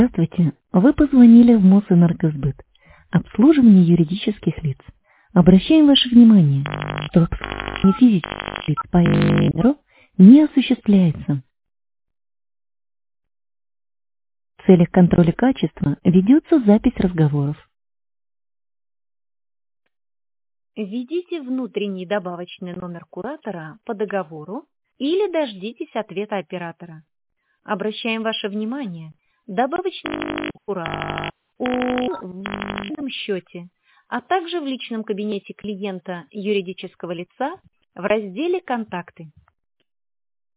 Здравствуйте. Вы позвонили в Мосэнергосбыт. Обслуживание юридических лиц. Обращаем ваше внимание, что обслуживание физических лиц по номеру не осуществляется. В целях контроля качества ведется запись разговоров. Введите внутренний добавочный номер куратора по договору или дождитесь ответа оператора. Обращаем ваше внимание, добавочный номер куратора в личном счете, а также в личном кабинете клиента юридического лица в разделе «Контакты».